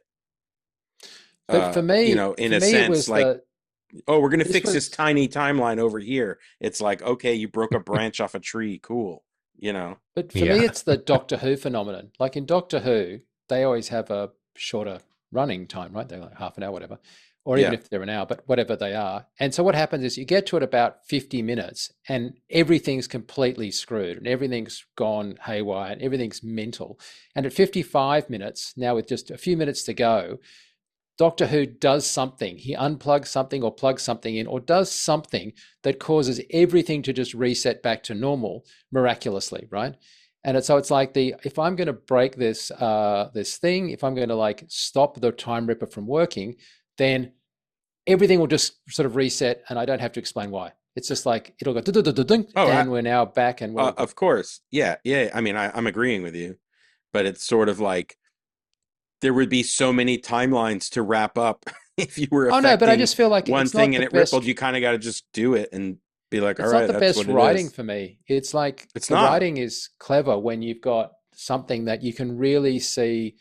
But Uh, for me, you know, in for a me, it sense, was like, the oh, we're going to this fix was this tiny timeline over here. It's like, okay, you broke a branch off a tree. Cool. You know, But for me, Yeah. it's the Doctor Who phenomenon. Like in Doctor Who, they always have a shorter running time, right? They're like half an hour, whatever, or even yeah. if they're an hour, but whatever they are. And so what happens is you get to it about fifty minutes and everything's completely screwed and everything's gone haywire and everything's mental. And at fifty-five minutes, now with just a few minutes to go, Doctor Who does something. He unplugs something or plugs something in or does something that causes everything to just reset back to normal miraculously, right? And it's, so it's like the if I'm going to break this uh, this thing, if I'm going to like stop the Time Ripper from working, then everything will just sort of reset, and I don't have to explain why. It's just like it'll go ding, Oh, I, and we're now back, and we're uh, of course. Yeah. Yeah. I mean, I, I'm agreeing with you, but it's sort of like there would be so many timelines to wrap up if you were oh no, but I affecting just feel like one it's thing not and the it best. rippled. You kind of got to just do it and be like, all It's right, not the that's best what it writing is. for me. It's like It's the not. writing is clever when you've got something that you can really see.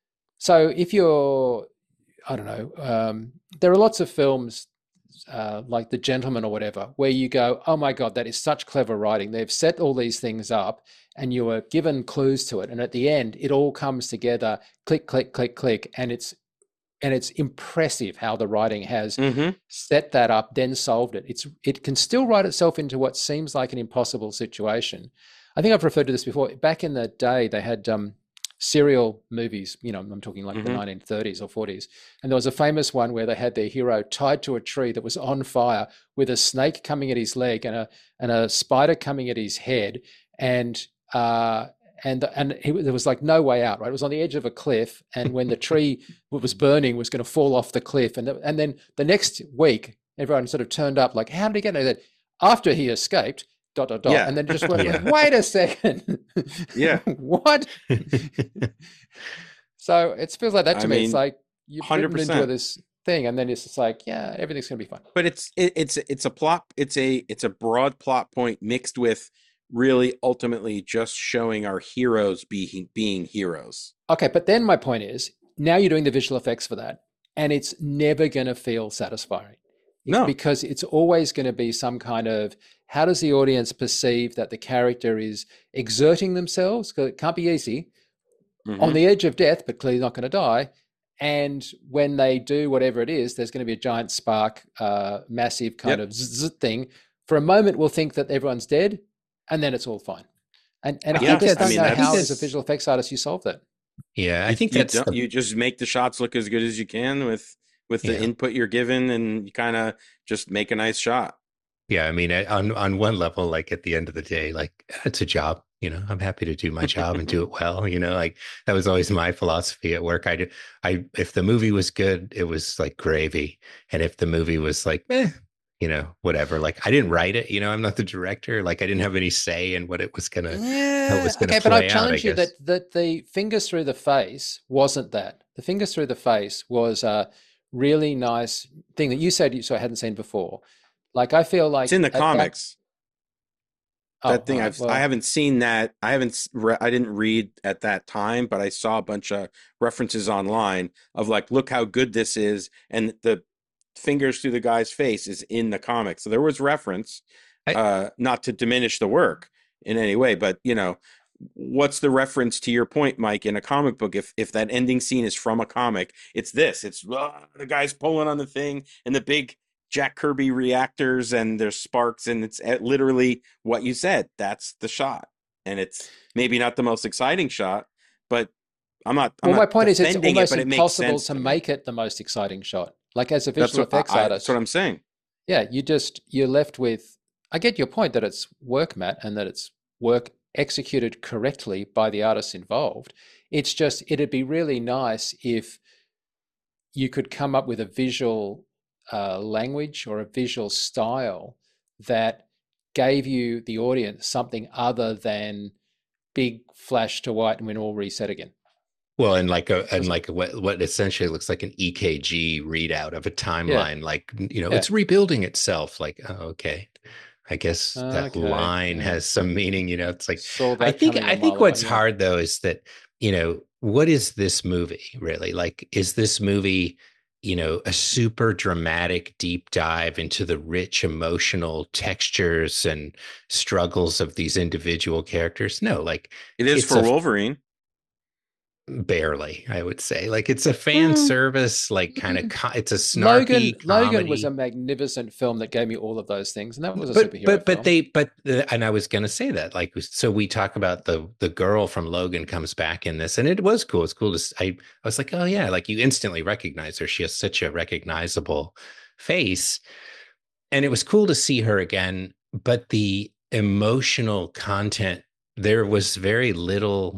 So if you're, I don't know, um, there are lots of films uh, like The Gentleman or whatever, where you go, oh my God, that is such clever writing. They've set all these things up and you are given clues to it. And at the end, it all comes together, click, click, click, click. And it's and it's impressive how the writing has Mm-hmm. set that up, then solved it. It's it can still write itself into what seems like an impossible situation. I think I've referred to this before. Back in the day, they had um, serial movies. You know, I'm talking like the Mm-hmm. nineteen thirties or forties, and there was a famous one where they had their hero tied to a tree that was on fire with a snake coming at his leg and a and a spider coming at his head, and uh, and and he, there was like no way out, right? It was on the edge of a cliff, and when the tree was burning, was going to fall off the cliff, and the, and then the next week, everyone sort of turned up like, how did he get there? After he escaped, dot dot dot, Yeah. and then just went, Yeah. wait a second, Yeah. what? So it feels like that to I me. It's mean, like you've written into one hundred percent. this thing, and then it's just like, yeah, everything's going to be fine. But it's it, it's it's a plot. It's a it's a broad plot point mixed with really ultimately just showing our heroes being being heroes. Okay, but then my point is, now you're doing the visual effects for that, and it's never going to feel satisfying. No. Because it's always going to be some kind of, how does the audience perceive that the character is exerting themselves? Because it can't be easy. Mhm. On the edge of death, but clearly not going to die. And when they do whatever it is, there's going to be a giant spark, uh, massive kind Yep. of zzz thing. For a moment, we'll think that everyone's dead, and then it's all fine. And and Yeah, I just I don't mean, know that's- how, as a visual effects artist, you solve that. Yeah, I think you, that's don't- the, you just make the shots look as good as you can with with the Yeah. input you're given, and you kind of just make a nice shot. yeah. I mean, I- on on one level, like at the end of the day, like it's a job. You know, I'm happy to do my job and do it well. You know, like that was always my philosophy at work. I, do- I, if the movie was good, it was like gravy, and if the movie was like, eh, you know, whatever. Like I didn't write it. You know, I'm not the director. Like I didn't have any say in what it was gonna. how it was gonna Okay, but I play out, I challenge you guess. that that the fingers through the face wasn't that. The fingers through the face was a really nice thing that you said you so I hadn't seen before. Like I feel like It's in the at that- comics. oh, that thing all right, I've well, I haven't seen that. I haven't s- re- I didn't read at that time, but I saw a bunch of references online of like, look how good this is, and the fingers through the guy's face is in the comic. So there was reference, I- uh, not to diminish the work in any way, but you know, what's the reference to your point, Mike? In a comic book, if if that ending scene is from a comic, it's this. It's uh, the guy's pulling on the thing and the big Jack Kirby reactors and there's sparks, and it's uh, literally what you said. That's the shot, and it's maybe not the most exciting shot, but I'm not. I'm well, my not point is it's defending almost it, but it makes impossible sense to me. make it the most exciting shot. Like as a That's visual what, I, effects I- artist, that's what I'm saying. yeah, you just you're left with. I get your point that it's work, Matt, and that it's work executed correctly by the artists involved. It's just, it'd be really nice if you could come up with a visual uh, language or a visual style that gave you, the audience, something other than big flash to white and we're all reset again. Well, and like a and like what what essentially looks like an E K G readout of a timeline, yeah. like you know, yeah. it's rebuilding itself. Like, oh, okay, I guess that okay. line yeah. has some meaning. You know, it's like I think I think what's line, hard yeah. though is that, you know, what is this movie really like? Is this movie, you know, a super dramatic deep dive into the rich emotional textures and struggles of these individual characters? No, like it is for a, Wolverine. Barely, I would say. Like it's a fan mm. service, like kind of co- it's a snarky Logan, comedy. Logan was a magnificent film that gave me all of those things, and that was a but, superhero but but film. they but uh, and I was going to say that, like, so we talk about the the girl from Logan comes back in this, and it was cool. It's cool to I I was like, oh yeah, like you instantly recognize her. She has such a recognizable face, and it was cool to see her again. But the emotional content, there was very little.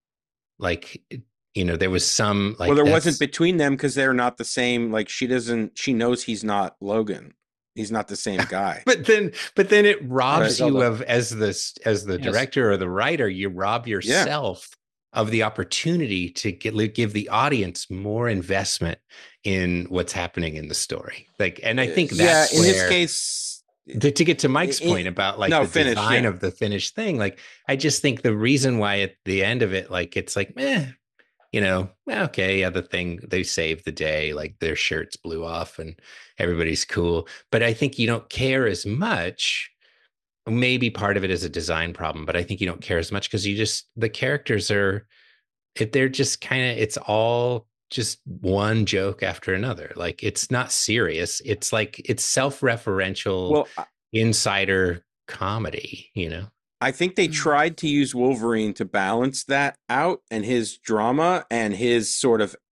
Like, you know, there was some like well, there wasn't between them because they're not the same. Like she doesn't, she knows he's not Logan. He's not the same guy. but then, but then it robs right, you of as this as the yes. director or the writer, you rob yourself yeah. of the opportunity to get give the audience more investment in what's happening in the story. Like, and I think that's yeah, in where, this case. To, to get to Mike's it, point about like no, the finish, design yeah. of the finished thing, like I just think the reason why at the end of it, like it's like, eh, you know, okay, yeah, the thing they saved the day, like their shirts blew off and everybody's cool. But I think you don't care as much. Maybe part of it is a design problem, but I think you don't care as much because you just the characters are, if they're just kind of, it's all just one joke after another. Like it's not serious. It's like it's self-referential well, insider comedy, you know. I think they tried to use Wolverine to balance that out and his drama and his sort of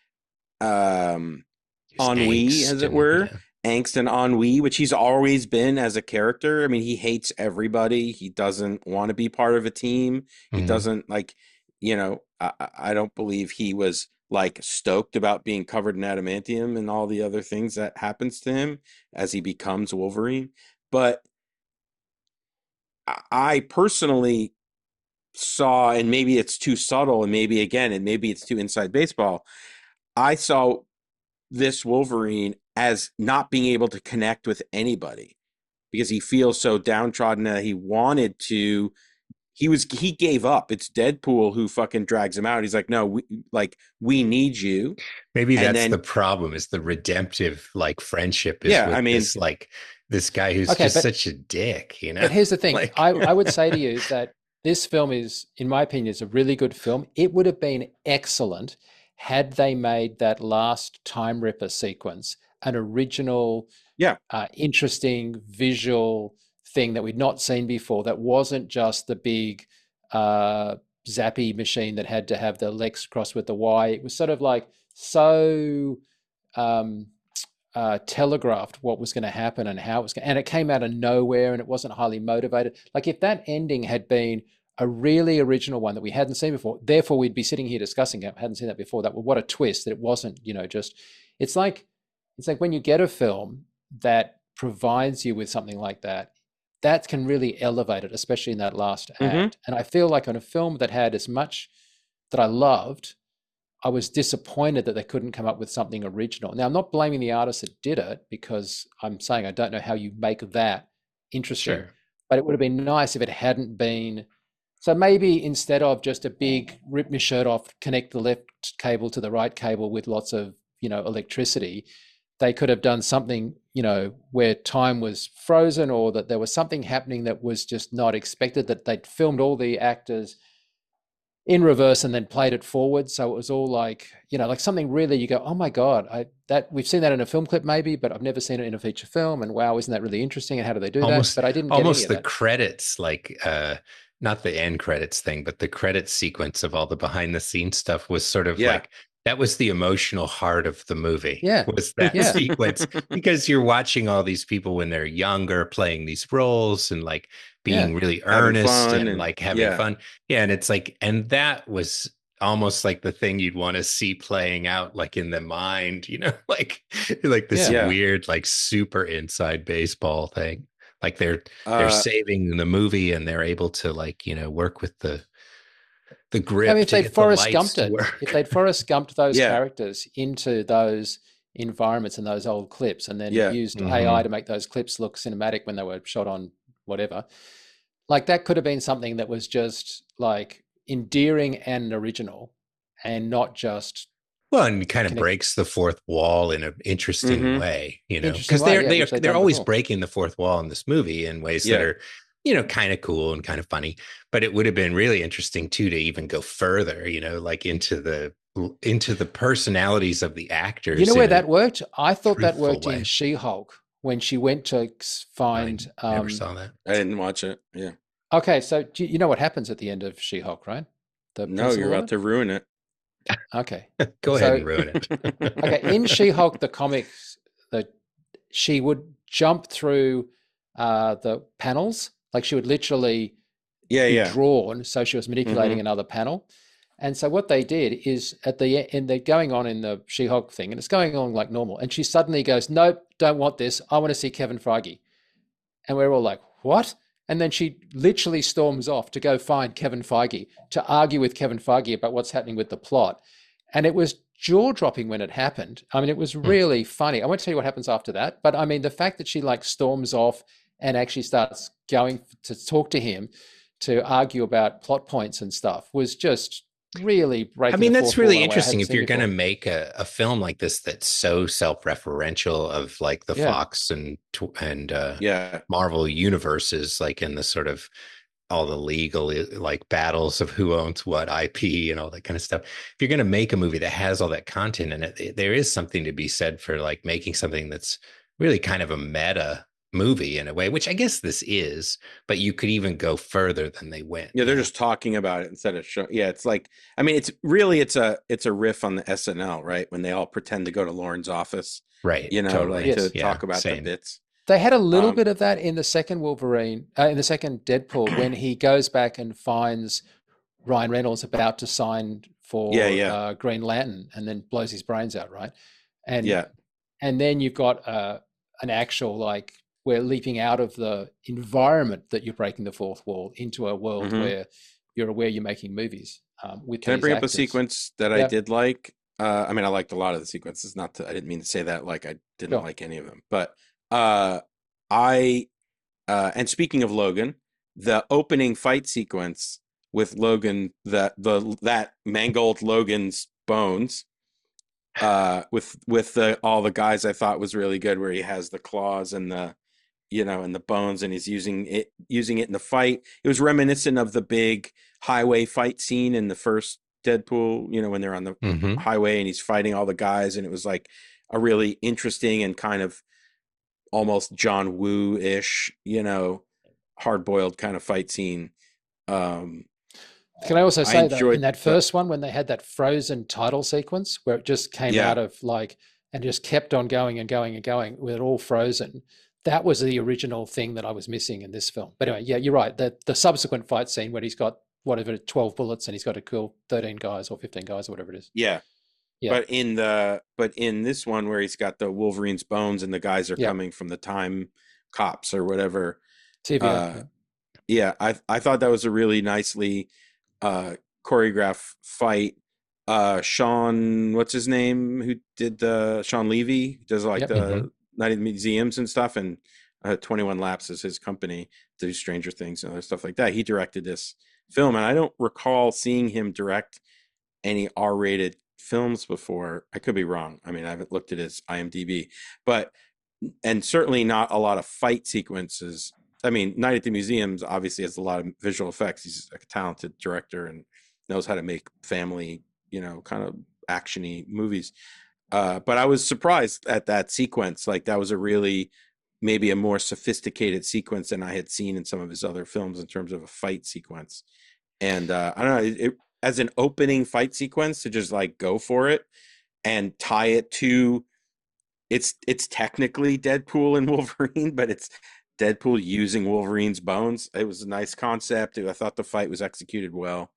um his ennui, as it were. And, yeah. Angst and ennui, which he's always been as a character. I mean, he hates everybody. He doesn't want to be part of a team. He mm-hmm. doesn't like, you know, I, I don't believe he was like stoked about being covered in adamantium and all the other things that happens to him as he becomes Wolverine. But I personally saw, and maybe it's too subtle and maybe again, and maybe it's too inside baseball. I saw this Wolverine as not being able to connect with anybody because he feels so downtrodden that he wanted to He was he gave up. It's Deadpool who fucking drags him out. He's like, no, we like we need you. Maybe and that's then, the problem. Is the redemptive like friendship? Is yeah, with I mean, this, like this guy who's okay, just but, such a dick. You know. But here's the thing. like, I, I would say to you that this film is, in my opinion, is a really good film. It would have been excellent had they made that last Time Ripper sequence an original, yeah, uh, interesting visual thing that we'd not seen before, that wasn't just the big uh zappy machine that had to have the Lex crossed with the Y. It was sort of like so um uh telegraphed what was going to happen and how it was going, and it came out of nowhere and it wasn't highly motivated. Like if that ending had been a really original one that we hadn't seen before, therefore we'd be sitting here discussing it, hadn't seen that before, that well, what a twist that it wasn't, you know, just it's like it's like when you get a film that provides you with something like that, that can really elevate it, especially in that last act. Mm-hmm. And I feel like on a film that had as much that I loved, I was disappointed that they couldn't come up with something original. Now, I'm not blaming the artist that did it because I'm saying I don't know how you make that interesting. Sure. But it would have been nice if it hadn't been. So maybe instead of just a big rip my shirt off, connect the left cable to the right cable with lots of, you know, electricity, they could have done something, you know, where time was frozen or that there was something happening that was just not expected, that they'd filmed all the actors in reverse and then played it forward. So it was all like, you know, like something really you go, oh my God, I that we've seen that in a film clip maybe, but I've never seen it in a feature film. And wow, isn't that really interesting? And how do they do almost, that? But I didn't get almost any of the that. credits, like uh not the end credits thing, but the credits sequence of all the behind the scenes stuff was sort of yeah. like that was the emotional heart of the movie. Yeah. Was that Yeah. sequence, because you're watching all these people when they're younger playing these roles and like being Yeah. really Having earnest fun and, and like having yeah. fun. Yeah, and it's like, and that was almost like the thing you'd want to see playing out like in the mind, you know, like like this Yeah. Yeah. weird, like super inside baseball thing. Like they're they're Uh, saving the movie and they're able to, like, you know, work with the the I mean, grip if to they'd get the Forrest lights Gumped to it, if work. they'd Forrest Gumped those Yeah. characters into those environments and those old clips, and then Yeah. used Mhm. A I to make those clips look cinematic when they were shot on whatever, like that could have been something that was just like endearing and original, and not just Well, and kind of connect. breaks the fourth wall in an interesting mhm. way, you know, Interesting because way, they're yeah, they're which they've they're done always before. breaking the fourth wall in this movie in ways that Yeah. are, you know, kind of cool and kind of funny. But it would have been really interesting too to even go further, you know, like into the into the personalities of the actors. You know where in a that worked? I thought that truthful worked in way. She-Hulk when she went to s- I find. never Um, saw that. I didn't watch it. Yeah. okay, so do you you know what happens at the end of She-Hulk, right? The No, principal you're of about it? to ruin it. Okay. Go ahead So- and ruin it. Okay, in She-Hulk, the comics, that she would jump through uh, the panels, like she would literally Yeah, be yeah. drawn, so she was manipulating another panel. And so what they did is at the end, and they're going on in the She-Hulk thing, and it's going on like normal. And she suddenly goes, "Nope, don't want this. I want to see Kevin Feige." And we're all like, "What?" And then she literally storms off to go find Kevin Feige to argue with Kevin Feige about what's happening with the plot. And it was jaw-dropping when it happened. I mean, it was really funny. I won't tell you what happens after that, but I mean, the fact that she like storms off and actually starts going to talk to him to argue about plot points and stuff was just really breaking. I mean, the that's fourth really wall in a way I interesting. hadn't If seen you're going to before. make a, a film like this that's so self-referential of like the Yeah. Fox and tw- and uh, Yeah. Marvel universes, like in the sort of all the legal like battles of who owns what I P and all that kind of stuff. If you're going to make a movie that has all that content in it, there is something to be said for like making something that's really kind of a meta movie in a way, which I guess this is, but you could even go further than they went. Yeah, they're you know? just talking about it instead of showing. Yeah, it's like, I mean, it's really it's a it's a riff on the S N L, right? When they all pretend to go to Lauren's office, right. you know, Totally. like Yes. to Yeah, talk about same. the bits. They had a little Um, bit of that in the second Wolverine, uh, in the second Deadpool, when he goes back and finds Ryan Reynolds about to sign for Yeah, yeah. Uh, Green Lantern, and then blows his brains out, right? And Yeah, and then you've got uh, an actual, like, we're leaping out of the environment that you're breaking the fourth wall into a world Mhm. where you're aware you're making movies. Um, with can I these bring up a actors. sequence that I Yeah. did like? Uh, I mean, I liked a lot of the sequences. Not to, I didn't mean to say that like I didn't Sure. like any of them, but uh, I uh, and speaking of Logan, the opening fight sequence with Logan, that the that mangled Logan's bones, uh, with with the all the guys, I thought was really good. Where he has the claws and the, you know, and the bones, and he's using it using it in the fight. It was reminiscent of the big highway fight scene in the first Deadpool. You know, when they're on the Mhm. highway and he's fighting all the guys, and it was like a really interesting and kind of almost John Woo-ish, you know, hard-boiled kind of fight scene. Um, Can I also I say though, enjoyed in that the- first one, when they had that frozen title sequence where it just came Yeah. out of like and just kept on going and going and going with it all frozen, that was the original thing that I was missing in this film. But anyway, yeah, you're right. The the subsequent fight scene where he's got whatever twelve bullets and he's got to kill thirteen guys or fifteen guys or whatever it is. yeah. Yeah. But in the but in this one where he's got the Wolverine's bones and the guys are Yeah. coming from the time cops or whatever. T V O, Uh, yeah. Yeah, I I thought that was a really nicely uh choreographed fight. Uh Sean, what's his name? Who did the Sean Levy, who does like Yep. the Mhm. Night of the Museums and stuff, and uh, twenty-one Laps is his company to do Stranger Things and other stuff like that. He directed this film, and I don't recall seeing him direct any R-rated films before. I could be wrong. I mean, I haven't looked at his IMDb, but and certainly not a lot of fight sequences. I mean, Night at the Museums obviously has a lot of visual effects. He's a talented director and knows how to make family, you know, kind of actiony movies. Uh, but I was surprised at that sequence. Like that was a really maybe a more sophisticated sequence than I had seen in some of his other films in terms of a fight sequence. And uh, I don't know, it, it as an opening fight sequence to just like go for it and tie it to it's it's technically Deadpool and Wolverine, but it's Deadpool using Wolverine's bones. It was a nice concept. I thought the fight was executed well.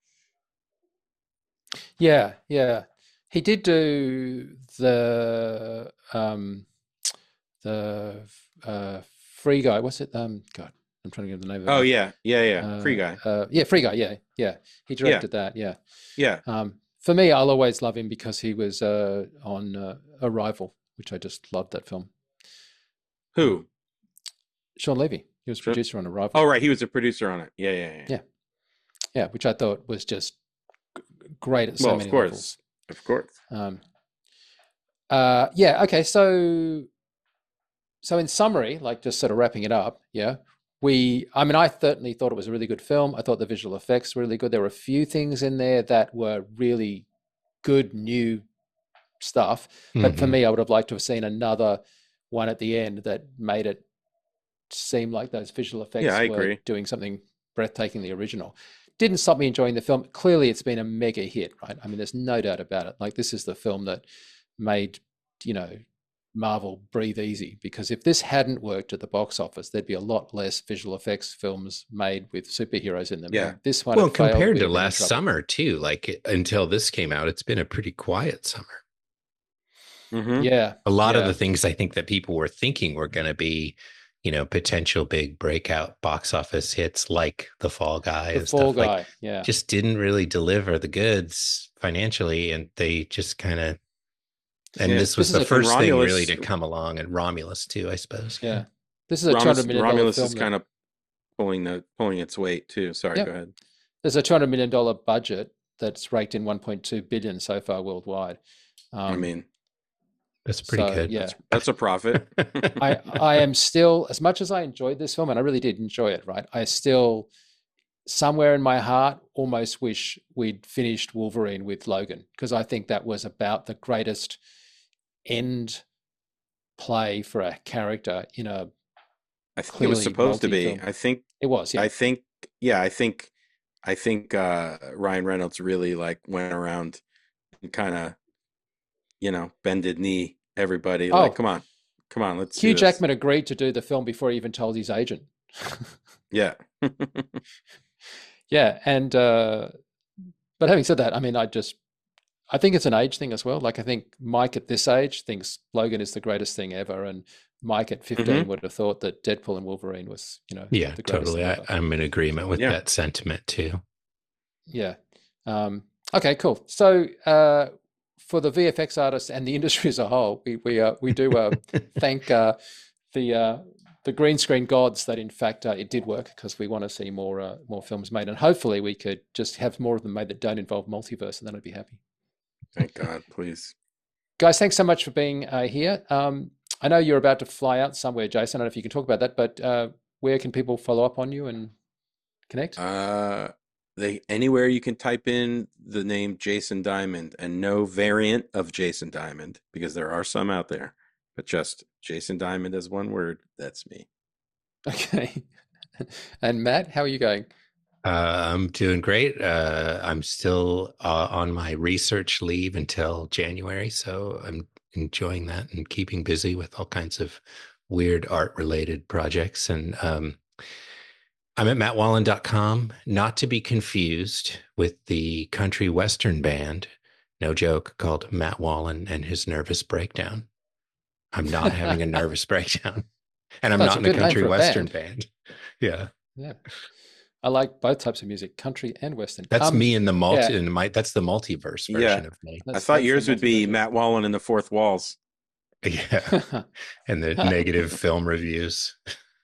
Yeah, yeah. He did do the um the uh Free Guy. What's it? Um God, I'm trying to get the name of it. Oh yeah, yeah, yeah. Uh, Free Guy. Uh, yeah, Free Guy. Yeah, yeah. He directed that. Yeah. Yeah. Um, for me, I'll always love him because he was uh, on uh, Arrival, which I just loved that film. Who? Sean Levy. He was Sure. producer on Arrival. Oh right, he was a producer on it. Yeah, yeah, yeah. Yeah. Yeah, which I thought was just g- great at so well, many of course, levels. of course. Um, uh, yeah. Okay. So, so in summary, like just sort of wrapping it up. Yeah. We, I mean, I certainly thought it was a really good film. I thought the visual effects were really good. There were a few things in there that were really good new stuff. But for Mhm. me, I would have liked to have seen another one at the end that made it seem like those visual effects Yeah, I were agree. doing something breathtakingly original. Didn't stop me enjoying the film. Clearly, it's been a mega hit, right? I mean, there's no doubt about it. Like, this is the film that made, you know, Marvel breathe easy, because if this hadn't worked at the box office, there'd be a lot less visual effects films made with superheroes in them. Yeah. And this one, Well, had failed, compared we'd to have been in last trouble. summer too, like it- until this came out, it's been a pretty quiet summer. Mm-hmm. Yeah, A lot of yeah. the things I think that people were thinking were going to be, you know, potential big breakout box office hits like The Fall Guy The and Fall stuff Guy, like yeah. just didn't really deliver the goods financially, and they just kind of. And Yeah. this was This is the a- first thing Romulus- really to come along, and Romulus too, I suppose. Yeah. This is a two Romulus, hundred million dollars Romulus film. is that- kind of pulling the pulling its weight too. Sorry, Yep. go ahead. There's a two hundred million dollars budget that's raked in one point two billion dollars so far worldwide. Um, I mean, That's pretty so, good. yeah. that's a profit. I, I am still, as much as I enjoyed this film, and I really did enjoy it, right? I still, somewhere in my heart, almost wish we'd finished Wolverine with Logan, because I think that was about the greatest end play for a character in a, I think it was Clearly supposed to be. multi-film. I think. it was, yeah. I think. Yeah, I think. I think uh, Ryan Reynolds really like went around and kind of, you know, bended knee everybody. Oh. Like, come on, come on, let's. do Hugh this. Jackman agreed to do the film before he even told his agent. Yeah. Yeah, and uh, but having said that, I mean, I just I think it's an age thing as well. Like, I think Mike at this age thinks Logan is the greatest thing ever, and Mike at fifteen Mhm. would have thought that Deadpool and Wolverine was, you know, Yeah, the greatest totally. thing I, ever. I'm in agreement with Yeah. that sentiment too. Yeah. Um, okay, cool. So uh, for the V F X artists and the industry as a whole, we we uh, we do uh, thank uh, the uh, the green screen gods that in fact uh, it did work, because we want to see more uh, more films made, and hopefully we could just have more of them made that don't involve multiverse, and then I'd be happy. Thank God, please. Guys, thanks so much for being uh, here. Um, I know you're about to fly out somewhere, Jason. I don't know if you can talk about that, but uh, where can people follow up on you and connect? Uh, they anywhere you can type in the name Jason Diamond, and no variant of Jason Diamond, because there are some out there, but just Jason Diamond as one word. That's me. Okay. And Matt, how are you going? Uh, I'm doing great. Uh, I'm still uh, on my research leave until January, so I'm enjoying that and keeping busy with all kinds of weird art related projects. And um, I'm at matt wallen dot com, not to be confused with the country western band, no joke, called Matt Wallen and His Nervous Breakdown. I'm not having a nervous breakdown, and I'm That's not a in a good name country for a western band. band. Yeah. Yeah. I like both types of music, country and western. That's Um, me in the multi. yeah. In my, that's the multiverse Yeah. version of me. I that's- thought that's the yours would be multiverse. Matt Wallen in the Fourth Walls. Yeah, and the negative film reviews.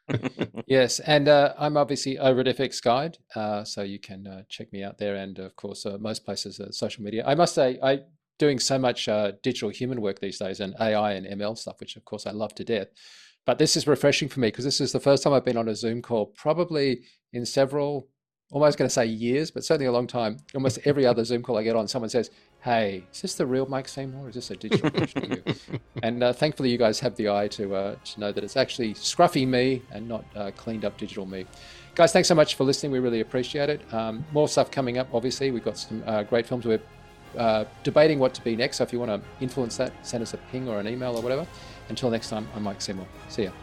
Yes, and uh, I'm obviously over at F X Guide, uh, so you can uh, check me out there, and of course, uh, most places, uh, social media. I must say, I doing so much uh, digital human work these days, and A I and M L stuff, which of course I love to death. But this is refreshing for me, because this is the first time I've been on a Zoom call, probably in several, almost going to say years, but certainly a long time. Almost every other Zoom call I get on, someone says, "Hey, is this the real Mike Seymour, or is this a digital version of you?" And uh, thankfully, you guys have the eye to uh, to know that it's actually scruffy me and not uh, cleaned up digital me. guys, thanks so much for listening. We really appreciate it. Um, more stuff coming up, obviously. We've got some uh, great films. We're uh, debating what to be next. So if you want to influence that, send us a ping or an email or whatever. Until next time, I'm Mike Seymour. See ya.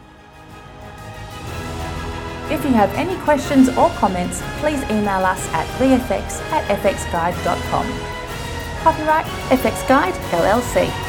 If you have any questions or comments, please email us at v f x at f x guide dot com. Copyright F X Guide L L C.